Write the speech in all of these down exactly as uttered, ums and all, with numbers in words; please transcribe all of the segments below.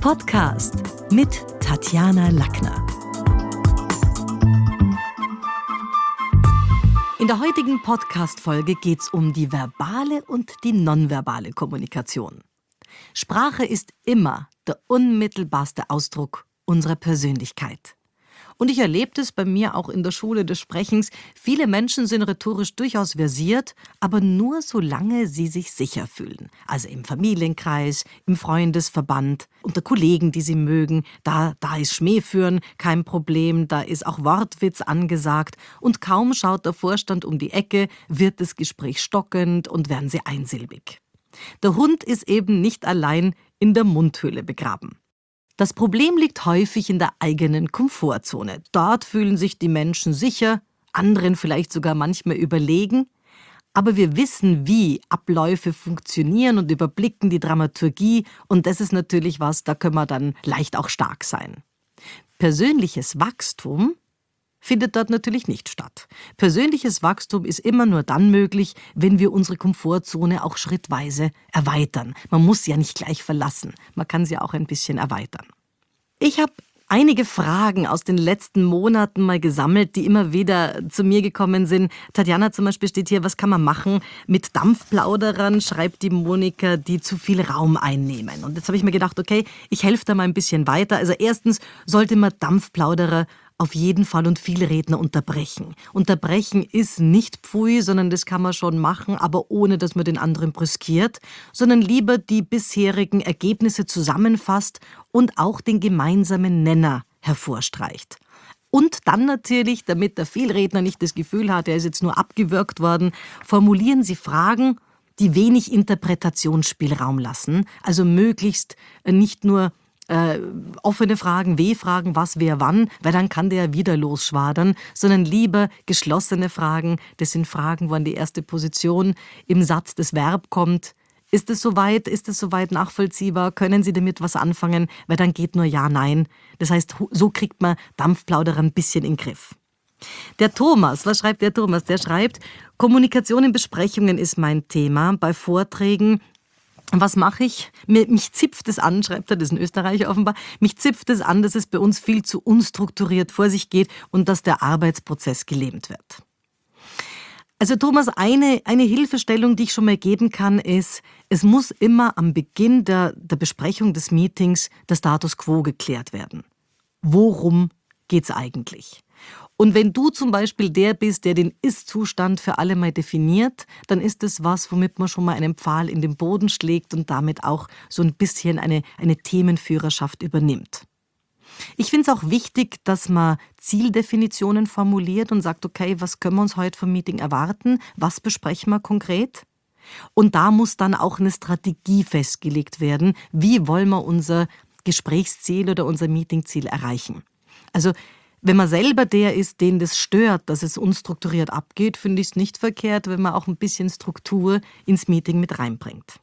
Podcast mit Tatjana Lackner. In der heutigen Podcast-Folge geht es um die verbale und die nonverbale Kommunikation. Sprache ist immer der unmittelbarste Ausdruck unserer Persönlichkeit. Und ich erlebe das bei mir auch in der Schule des Sprechens. Viele Menschen sind rhetorisch durchaus versiert, aber nur solange sie sich sicher fühlen. Also im Familienkreis, im Freundesverband, unter Kollegen, die sie mögen. Da, da ist Schmähführen kein Problem, da ist auch Wortwitz angesagt. Und kaum schaut der Vorstand um die Ecke, wird das Gespräch stockend und werden sie einsilbig. Der Hund ist eben nicht allein in der Mundhöhle begraben. Das Problem liegt häufig in der eigenen Komfortzone. Dort fühlen sich die Menschen sicher, anderen vielleicht sogar manchmal überlegen. Aber wir wissen, wie Abläufe funktionieren und überblicken die Dramaturgie. Und das ist natürlich was, da können wir dann leicht auch stark sein. Persönliches Wachstum findet dort natürlich nicht statt. Persönliches Wachstum ist immer nur dann möglich, wenn wir unsere Komfortzone auch schrittweise erweitern. Man muss sie ja nicht gleich verlassen, man kann sie auch ein bisschen erweitern. Ich habe einige Fragen aus den letzten Monaten mal gesammelt, die immer wieder zu mir gekommen sind. Tatjana zum Beispiel steht hier, was kann man machen mit Dampfplauderern, schreibt die Monika, die zu viel Raum einnehmen. Und jetzt habe ich mir gedacht, okay, ich helfe da mal ein bisschen weiter. Also erstens sollte man Dampfplauderer auf jeden Fall und viele Redner unterbrechen. Unterbrechen ist nicht Pfui, sondern das kann man schon machen, aber ohne, dass man den anderen brüskiert, sondern lieber die bisherigen Ergebnisse zusammenfasst und auch den gemeinsamen Nenner hervorstreicht. Und dann natürlich, damit der Vielredner nicht das Gefühl hat, er ist jetzt nur abgewürgt worden, formulieren Sie Fragen, die wenig Interpretationsspielraum lassen, also möglichst nicht nur Äh, offene Fragen, W-Fragen, was, wer, wann, weil dann kann der ja wieder losschwadern, sondern lieber geschlossene Fragen. Das sind Fragen, wo an die erste Position im Satz das Verb kommt. Ist es soweit? Ist es soweit nachvollziehbar? Können Sie damit was anfangen? Weil dann geht nur Ja, Nein. Das heißt, so kriegt man Dampfplauderer ein bisschen in den Griff. Der Thomas, was schreibt der Thomas? Der schreibt, Kommunikation in Besprechungen ist mein Thema. Bei Vorträgen Was mache ich? Mir, mich zipft es an, schreibt er, das ist ein Österreicher offenbar, mich zipft es an, dass es bei uns viel zu unstrukturiert vor sich geht und dass der Arbeitsprozess gelähmt wird. Also Thomas, eine, eine Hilfestellung, die ich schon mal geben kann, ist, es muss immer am Beginn der, der Besprechung des Meetings der Status quo geklärt werden. Worum geht's eigentlich? Und wenn du zum Beispiel der bist, der den Ist-Zustand für alle mal definiert, dann ist das was, womit man schon mal einen Pfahl in den Boden schlägt und damit auch so ein bisschen eine, eine Themenführerschaft übernimmt. Ich finde es auch wichtig, dass man Zieldefinitionen formuliert und sagt, okay, was können wir uns heute vom Meeting erwarten? Was besprechen wir konkret? Und da muss dann auch eine Strategie festgelegt werden. Wie wollen wir unser Gesprächsziel oder unser Meetingziel erreichen? Also wenn man selber der ist, den das stört, dass es unstrukturiert abgeht, finde ich es nicht verkehrt, wenn man auch ein bisschen Struktur ins Meeting mit reinbringt.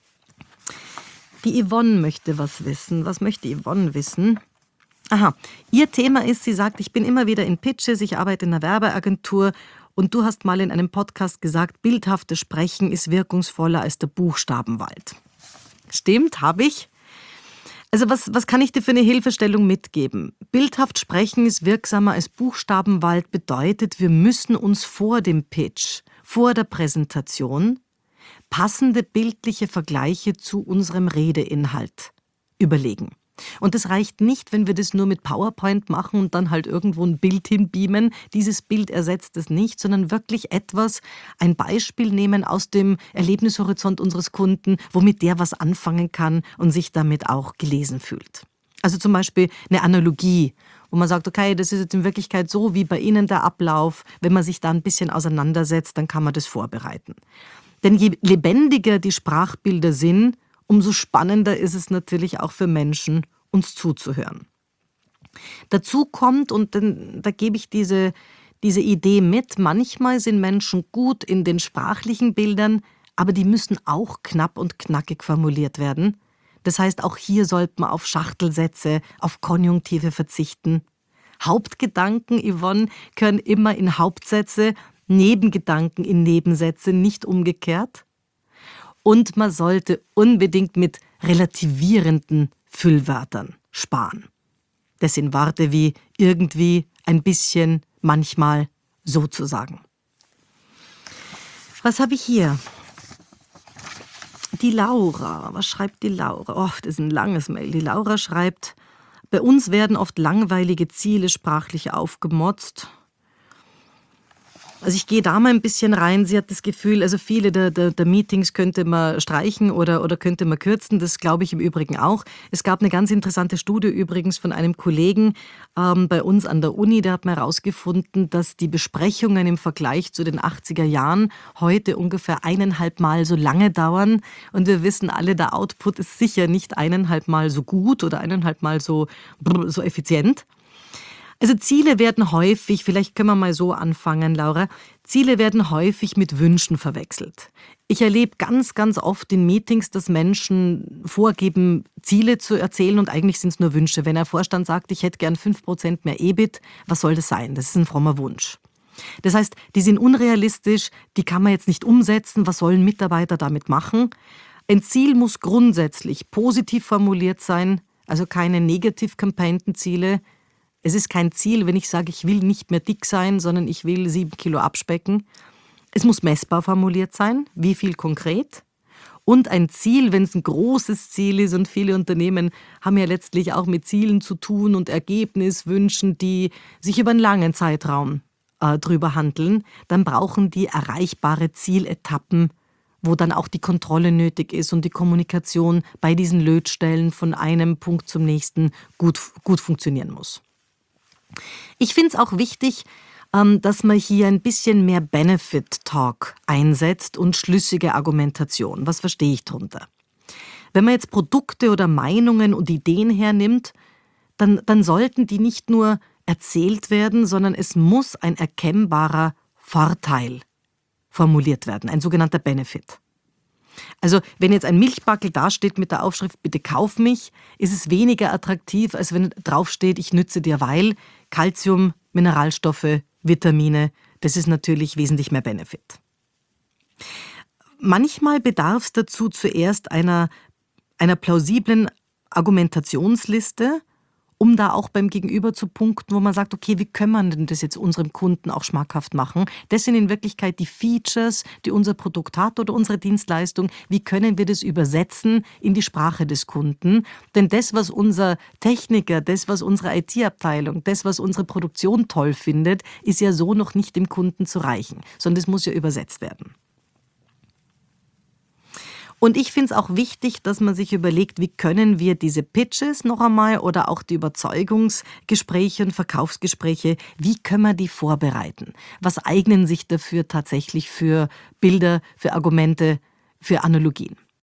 Die Yvonne möchte was wissen. Was möchte Yvonne wissen? Aha, ihr Thema ist, sie sagt, ich bin immer wieder in Pitches, ich arbeite in einer Werbeagentur und du hast mal in einem Podcast gesagt, bildhaftes Sprechen ist wirkungsvoller als der Buchstabenwald. Stimmt, habe ich. Also was, was kann ich dir für eine Hilfestellung mitgeben? Bildhaft sprechen ist wirksamer als Buchstabenwald bedeutet, wir müssen uns vor dem Pitch, vor der Präsentation, passende bildliche Vergleiche zu unserem Redeinhalt überlegen. Und das reicht nicht, wenn wir das nur mit PowerPoint machen und dann halt irgendwo ein Bild hinbeamen. Dieses Bild ersetzt es nicht, sondern wirklich etwas, ein Beispiel nehmen aus dem Erlebnishorizont unseres Kunden, womit der was anfangen kann und sich damit auch gelesen fühlt. Also zum Beispiel eine Analogie, wo man sagt, okay, das ist jetzt in Wirklichkeit so wie bei Ihnen der Ablauf. Wenn man sich da ein bisschen auseinandersetzt, dann kann man das vorbereiten. Denn je lebendiger die Sprachbilder sind, umso spannender ist es natürlich auch für Menschen, uns zuzuhören. Dazu kommt, und dann, da gebe ich diese, diese Idee mit, manchmal sind Menschen gut in den sprachlichen Bildern, aber die müssen auch knapp und knackig formuliert werden. Das heißt, auch hier sollte man auf Schachtelsätze, auf Konjunktive verzichten. Hauptgedanken, Yvonne, gehören immer in Hauptsätze, Nebengedanken in Nebensätze, nicht umgekehrt. Und man sollte unbedingt mit relativierenden Füllwörtern sparen. Das sind Worte wie irgendwie, ein bisschen, manchmal, sozusagen. Was habe ich hier? Die Laura. Was schreibt die Laura? Oh, das ist ein langes Mail. Die Laura schreibt, bei uns werden oft langweilige Ziele sprachlich aufgemotzt. Also ich gehe da mal ein bisschen rein. Sie hat das Gefühl, also viele der, der, der Meetings könnte man streichen oder, oder könnte man kürzen. Das glaube ich im Übrigen auch. Es gab eine ganz interessante Studie übrigens von einem Kollegen ähm, bei uns an der Uni. Der hat mal herausgefunden, dass die Besprechungen im Vergleich zu den achtziger Jahren heute ungefähr eineinhalb Mal so lange dauern. Und wir wissen alle, der Output ist sicher nicht eineinhalb Mal so gut oder eineinhalb Mal so, so effizient. Also Ziele werden häufig, vielleicht können wir mal so anfangen, Laura, Ziele werden häufig mit Wünschen verwechselt. Ich erlebe ganz, ganz oft in Meetings, dass Menschen vorgeben, Ziele zu erzählen und eigentlich sind es nur Wünsche. Wenn ein Vorstand sagt, ich hätte gern fünf Prozent mehr E B I T, was soll das sein? Das ist ein frommer Wunsch. Das heißt, die sind unrealistisch, die kann man jetzt nicht umsetzen, was sollen Mitarbeiter damit machen? Ein Ziel muss grundsätzlich positiv formuliert sein, also keine negativ campaignten Ziele. Es ist kein Ziel, wenn ich sage, ich will nicht mehr dick sein, sondern ich will sieben Kilo abspecken. Es muss messbar formuliert sein, wie viel konkret. Und ein Ziel, wenn es ein großes Ziel ist, und viele Unternehmen haben ja letztlich auch mit Zielen zu tun und Ergebniswünschen, die sich über einen langen Zeitraum äh, drüber handeln, dann brauchen die erreichbare Zieletappen, wo dann auch die Kontrolle nötig ist und die Kommunikation bei diesen Lötstellen von einem Punkt zum nächsten gut, gut funktionieren muss. Ich finde es auch wichtig, dass man hier ein bisschen mehr Benefit-Talk einsetzt und schlüssige Argumentation. Was verstehe ich darunter? Wenn man jetzt Produkte oder Meinungen und Ideen hernimmt, dann, dann sollten die nicht nur erzählt werden, sondern es muss ein erkennbarer Vorteil formuliert werden, ein sogenannter Benefit. Also wenn jetzt ein Milchbackel dasteht mit der Aufschrift "Bitte kauf mich", ist es weniger attraktiv, als wenn draufsteht "Ich nütze dir, weil Calcium, Mineralstoffe, Vitamine", das ist natürlich wesentlich mehr Benefit. Manchmal bedarf es dazu zuerst einer, einer plausiblen Argumentationsliste, um da auch beim Gegenüber zu punkten, wo man sagt, okay, wie können wir denn das jetzt unserem Kunden auch schmackhaft machen? Das sind in Wirklichkeit die Features, die unser Produkt hat oder unsere Dienstleistung. Wie können wir das übersetzen in die Sprache des Kunden? Denn das, was unser Techniker, das, was unsere I T-Abteilung, das, was unsere Produktion toll findet, ist ja so noch nicht dem Kunden zu reichen, sondern es muss ja übersetzt werden. Und ich finde es auch wichtig, dass man sich überlegt, wie können wir diese Pitches noch einmal oder auch die Überzeugungsgespräche und Verkaufsgespräche, wie können wir die vorbereiten? Was eignen sich dafür tatsächlich für Bilder, für Argumente, für Analogien?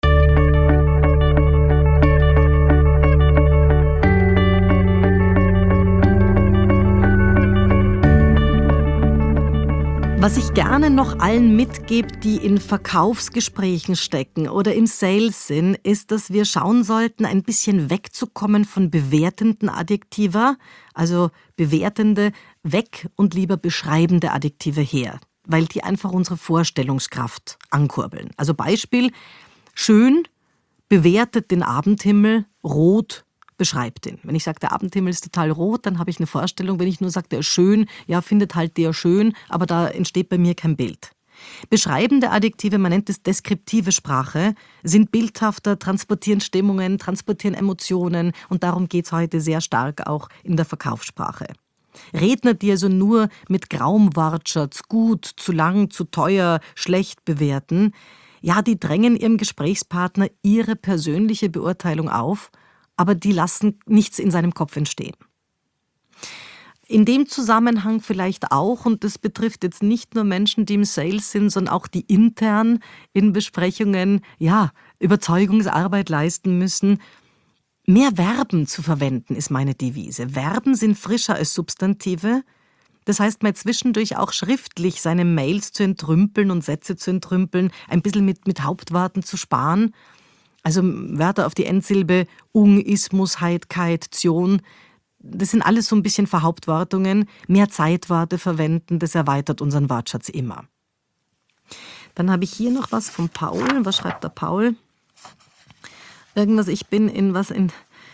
Was ich gerne noch allen mitgebe, die in Verkaufsgesprächen stecken oder im Sales sind, ist, dass wir schauen sollten, ein bisschen wegzukommen von bewertenden Adjektiva, also bewertende, weg und lieber beschreibende Adjektive her, weil die einfach unsere Vorstellungskraft ankurbeln. Also Beispiel, schön bewertet den Abendhimmel, rot beschreibt ihn. Wenn ich sage, der Abendhimmel ist total rot, dann habe ich eine Vorstellung. Wenn ich nur sage, der ist schön, ja, findet halt der schön, aber da entsteht bei mir kein Bild. Beschreibende Adjektive, man nennt es deskriptive Sprache, sind bildhafter, transportieren Stimmungen, transportieren Emotionen und darum geht es heute sehr stark auch in der Verkaufssprache. Redner, die also nur mit grauem Wortschatz gut, zu lang, zu teuer, schlecht bewerten, ja, die drängen ihrem Gesprächspartner ihre persönliche Beurteilung auf, aber die lassen nichts in seinem Kopf entstehen. In dem Zusammenhang vielleicht auch, und das betrifft jetzt nicht nur Menschen, die im Sales sind, sondern auch die intern in Besprechungen, ja, Überzeugungsarbeit leisten müssen, mehr Verben zu verwenden, ist meine Devise. Verben sind frischer als Substantive. Das heißt, mal zwischendurch auch schriftlich seine Mails zu entrümpeln und Sätze zu entrümpeln, ein bisschen mit, mit Hauptworten zu sparen. Also Wörter auf die Endsilbe, ung, ismus, heitkeit, tion, das sind alles so ein bisschen Verhauptwortungen. Mehr Zeitworte verwenden, das erweitert unseren Wortschatz immer. Dann habe ich hier noch was von Paul. Was schreibt der Paul? Irgendwas, ich bin in was in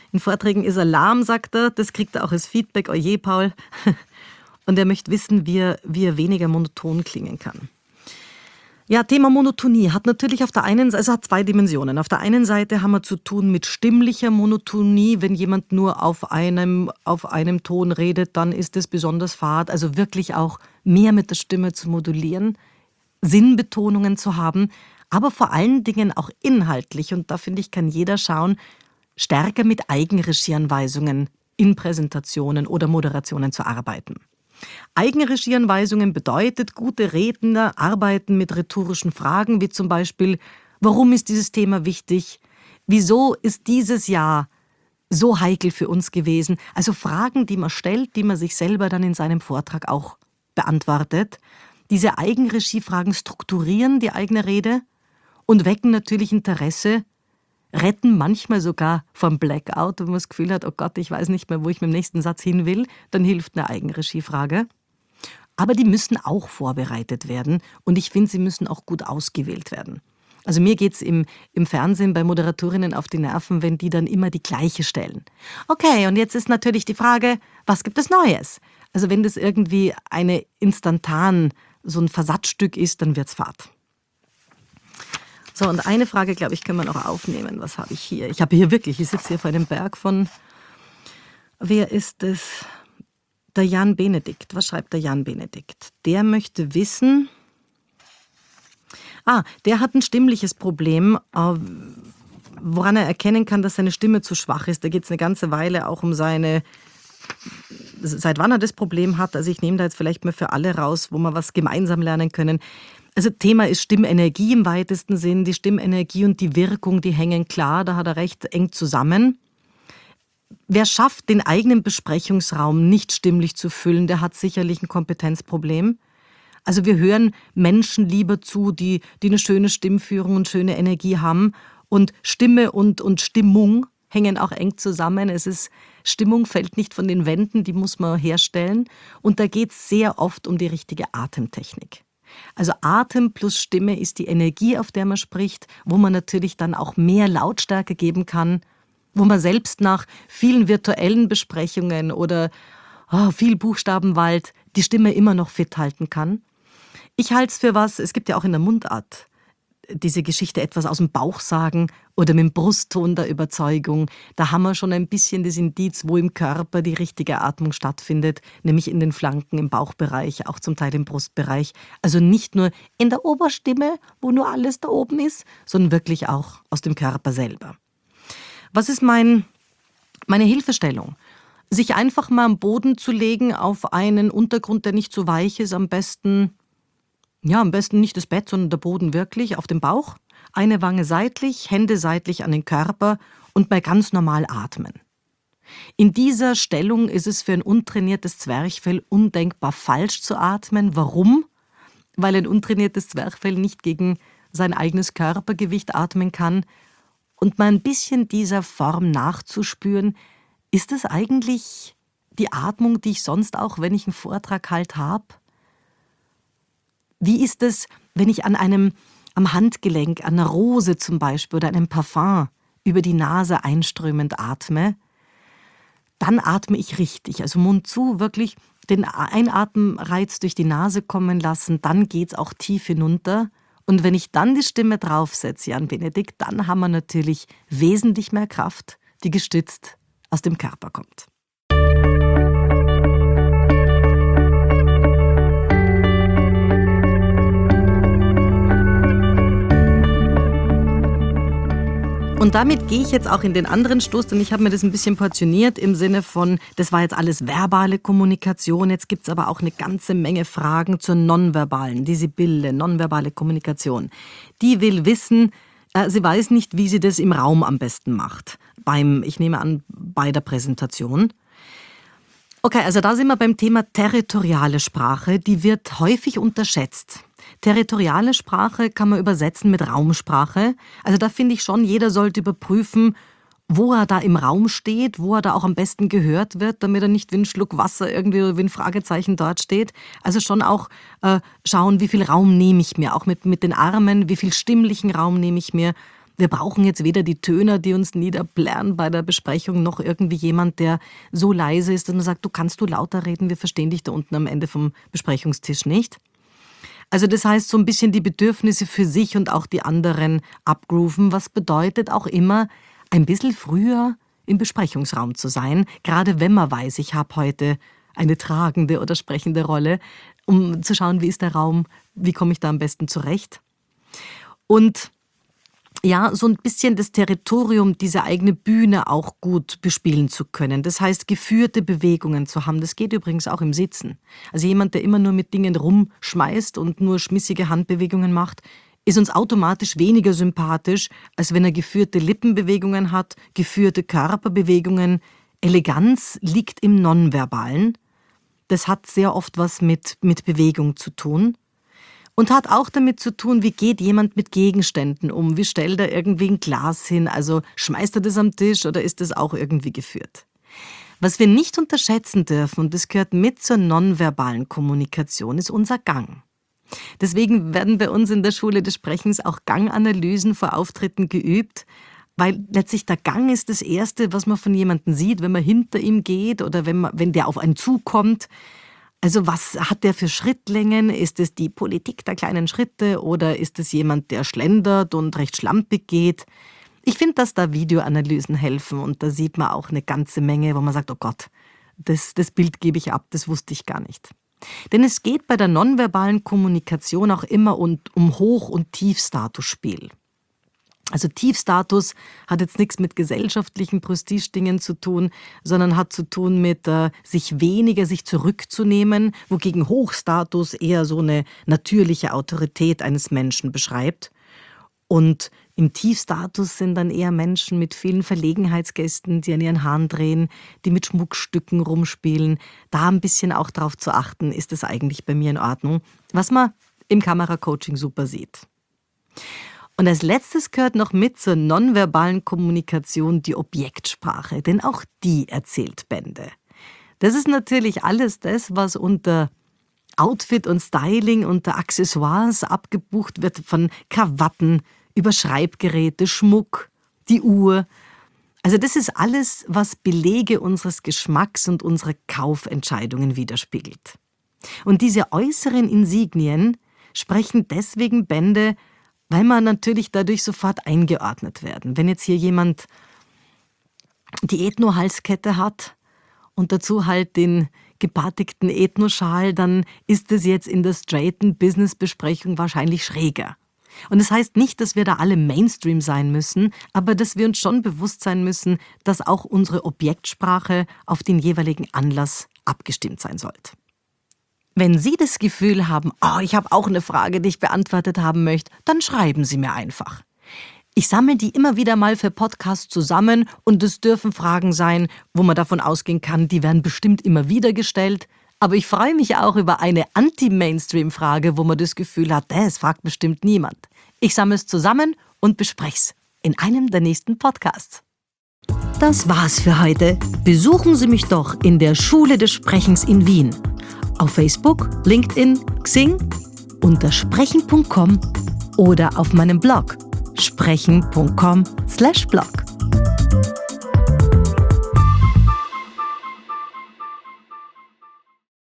In Vorträgen ist er lahm, sagt er. Das kriegt er auch als Feedback. Oje, Paul. Und er möchte wissen, wie er, wie er weniger monoton klingen kann. Ja, Thema Monotonie hat natürlich auf der einen Seite, also hat zwei Dimensionen. Auf der einen Seite haben wir zu tun mit stimmlicher Monotonie. Wenn jemand nur auf einem, auf einem Ton redet, dann ist es besonders fad. Also wirklich auch mehr mit der Stimme zu modulieren, Sinnbetonungen zu haben, aber vor allen Dingen auch inhaltlich. Und da finde ich, kann jeder schauen, stärker mit Eigenregieanweisungen in Präsentationen oder Moderationen zu arbeiten. Eigenregieanweisungen bedeutet, gute Redner arbeiten mit rhetorischen Fragen, wie zum Beispiel, warum ist dieses Thema wichtig? Wieso ist dieses Jahr so heikel für uns gewesen? Also Fragen, die man stellt, die man sich selber dann in seinem Vortrag auch beantwortet. Diese Eigenregiefragen strukturieren die eigene Rede und wecken natürlich Interesse, retten manchmal sogar vom Blackout, wenn man das Gefühl hat, oh Gott, ich weiß nicht mehr, wo ich mit dem nächsten Satz hin will, dann hilft eine Eigenregiefrage. Aber die müssen auch vorbereitet werden und ich finde, sie müssen auch gut ausgewählt werden. Also mir geht es im, im Fernsehen bei Moderatorinnen auf die Nerven, wenn die dann immer die gleiche stellen. Okay, und jetzt ist natürlich die Frage, was gibt es Neues? Also wenn das irgendwie eine instantan, so ein Versatzstück ist, dann wird's fad. So, und eine Frage, glaube ich, können wir noch aufnehmen. Was habe ich hier? Ich habe hier wirklich, ich sitze hier vor einem Berg von, wer ist es? Der Jan Benedikt. Was schreibt der Jan Benedikt? Der möchte wissen, ah, der hat ein stimmliches Problem, woran er erkennen kann, dass seine Stimme zu schwach ist. Da geht es eine ganze Weile auch um seine, seit wann er das Problem hat. Also ich nehme da jetzt vielleicht mal für alle raus, wo wir was gemeinsam lernen können. Also Thema ist Stimmenergie im weitesten Sinn. Die Stimmenergie und die Wirkung, die hängen klar, da hat er recht eng zusammen. Wer schafft, den eigenen Besprechungsraum nicht stimmlich zu füllen, der hat sicherlich ein Kompetenzproblem. Also wir hören Menschen lieber zu, die, die eine schöne Stimmführung und schöne Energie haben. Und Stimme und, und Stimmung hängen auch eng zusammen. Es ist, Stimmung fällt nicht von den Wänden, die muss man herstellen. Und da geht es sehr oft um die richtige Atemtechnik. Also Atem plus Stimme ist die Energie, auf der man spricht, wo man natürlich dann auch mehr Lautstärke geben kann, wo man selbst nach vielen virtuellen Besprechungen oder oh, viel Buchstabenwald die Stimme immer noch fit halten kann. Ich halte es für was, es gibt ja auch in der Mundart diese Geschichte, etwas aus dem Bauch sagen oder mit dem Brustton der Überzeugung. Da haben wir schon ein bisschen das Indiz, wo im Körper die richtige Atmung stattfindet, nämlich in den Flanken, im Bauchbereich, auch zum Teil im Brustbereich. Also nicht nur in der Oberstimme, wo nur alles da oben ist, sondern wirklich auch aus dem Körper selber. Was ist mein, meine Hilfestellung? Sich einfach mal am Boden zu legen auf einen Untergrund, der nicht so weich ist, am besten, ja, am besten nicht das Bett, sondern der Boden wirklich, auf dem Bauch, eine Wange seitlich, Hände seitlich an den Körper und mal ganz normal atmen. In dieser Stellung ist es für ein untrainiertes Zwerchfell undenkbar falsch zu atmen. Warum? Weil ein untrainiertes Zwerchfell nicht gegen sein eigenes Körpergewicht atmen kann. Und mal ein bisschen dieser Form nachzuspüren, ist es eigentlich die Atmung, die ich sonst auch, wenn ich einen Vortrag halt habe? Wie ist es, wenn ich an einem, am Handgelenk, an einer Rose zum Beispiel oder einem Parfum über die Nase einströmend atme? Dann atme ich richtig, also Mund zu, wirklich den Einatmenreiz durch die Nase kommen lassen, dann geht's auch tief hinunter. Und wenn ich dann die Stimme draufsetze, Jan Benedikt, dann haben wir natürlich wesentlich mehr Kraft, die gestützt aus dem Körper kommt. Und damit gehe ich jetzt auch in den anderen Stoß, denn ich habe mir das ein bisschen portioniert im Sinne von, das war jetzt alles verbale Kommunikation, jetzt gibt es aber auch eine ganze Menge Fragen zur nonverbalen, die Sibylle, nonverbale Kommunikation. Die will wissen, äh, sie weiß nicht, wie sie das im Raum am besten macht, beim, ich nehme an, bei der Präsentation. Okay, also da sind wir beim Thema territoriale Sprache, die wird häufig unterschätzt. Territoriale Sprache kann man übersetzen mit Raumsprache. Also da finde ich schon, jeder sollte überprüfen, wo er da im Raum steht, wo er da auch am besten gehört wird, damit er nicht wie ein Schluck Wasser irgendwie oder wie ein Fragezeichen dort steht. Also schon auch äh, schauen, wie viel Raum nehme ich mir, auch mit, mit den Armen, wie viel stimmlichen Raum nehme ich mir. Wir brauchen jetzt weder die Töner, die uns niederblären bei der Besprechung, noch irgendwie jemand, der so leise ist, dass man sagt, du kannst du lauter reden, wir verstehen dich da unten am Ende vom Besprechungstisch nicht. Also das heißt, so ein bisschen die Bedürfnisse für sich und auch die anderen abgrooven, was bedeutet auch immer, ein bisschen früher im Besprechungsraum zu sein, gerade wenn man weiß, ich habe heute eine tragende oder sprechende Rolle, um zu schauen, wie ist der Raum, wie komme ich da am besten zurecht. Und ja, so ein bisschen das Territorium, diese eigene Bühne auch gut bespielen zu können. Das heißt, geführte Bewegungen zu haben. Das geht übrigens auch im Sitzen. Also jemand, der immer nur mit Dingen rumschmeißt und nur schmissige Handbewegungen macht, ist uns automatisch weniger sympathisch, als wenn er geführte Lippenbewegungen hat, geführte Körperbewegungen. Eleganz liegt im Nonverbalen. Das hat sehr oft was mit, mit Bewegung zu tun. Und hat auch damit zu tun, wie geht jemand mit Gegenständen um? Wie stellt er irgendwie ein Glas hin? Also schmeißt er das am Tisch oder ist das auch irgendwie geführt? Was wir nicht unterschätzen dürfen, und das gehört mit zur nonverbalen Kommunikation, ist unser Gang. Deswegen werden bei uns in der Schule des Sprechens auch Ganganalysen vor Auftritten geübt, weil letztlich der Gang ist das Erste, was man von jemandem sieht, wenn man hinter ihm geht oder wenn, man, wenn der auf einen zukommt. Also was hat der für Schrittlängen? Ist es die Politik der kleinen Schritte oder ist es jemand, der schlendert und recht schlampig geht? Ich finde, dass da Videoanalysen helfen und da sieht man auch eine ganze Menge, wo man sagt, oh Gott, das, das Bild gebe ich ab, das wusste ich gar nicht. Denn es geht bei der nonverbalen Kommunikation auch immer um, um Hoch- und Tiefstatusspiel. Also Tiefstatus hat jetzt nichts mit gesellschaftlichen Prestigedingen zu tun, sondern hat zu tun mit äh, sich weniger, sich zurückzunehmen, wogegen Hochstatus eher so eine natürliche Autorität eines Menschen beschreibt. Und im Tiefstatus sind dann eher Menschen mit vielen Verlegenheitsgästen, die an ihren Haaren drehen, die mit Schmuckstücken rumspielen. Da ein bisschen auch drauf zu achten, ist das eigentlich bei mir in Ordnung, was man im Kameracoaching super sieht. Und als letztes gehört noch mit zur nonverbalen Kommunikation die Objektsprache, denn auch die erzählt Bände. Das ist natürlich alles das, was unter Outfit und Styling, unter Accessoires abgebucht wird, von Krawatten über Schreibgeräte, Schmuck, die Uhr. Also das ist alles, was Belege unseres Geschmacks und unserer Kaufentscheidungen widerspiegelt. Und diese äußeren Insignien sprechen deswegen Bände, weil man natürlich dadurch sofort eingeordnet werden. Wenn jetzt hier jemand die Ethno-Halskette hat und dazu halt den gebartigten Ethno-Schal, dann ist es jetzt in der straighten Business-Besprechung wahrscheinlich schräger. Und das heißt nicht, dass wir da alle Mainstream sein müssen, aber dass wir uns schon bewusst sein müssen, dass auch unsere Objektsprache auf den jeweiligen Anlass abgestimmt sein sollte. Wenn Sie das Gefühl haben, oh, ich habe auch eine Frage, die ich beantwortet haben möchte, dann schreiben Sie mir einfach. Ich sammle die immer wieder mal für Podcasts zusammen und es dürfen Fragen sein, wo man davon ausgehen kann, die werden bestimmt immer wieder gestellt. Aber ich freue mich auch über eine Anti-Mainstream-Frage, wo man das Gefühl hat, das fragt bestimmt niemand. Ich sammle es zusammen und bespreche es in einem der nächsten Podcasts. Das war's für heute. Besuchen Sie mich doch in der Schule des Sprechens in Wien. Auf Facebook, LinkedIn, Xing, unter sprechen punkt com oder auf meinem Blog sprechen punkt com slash blog.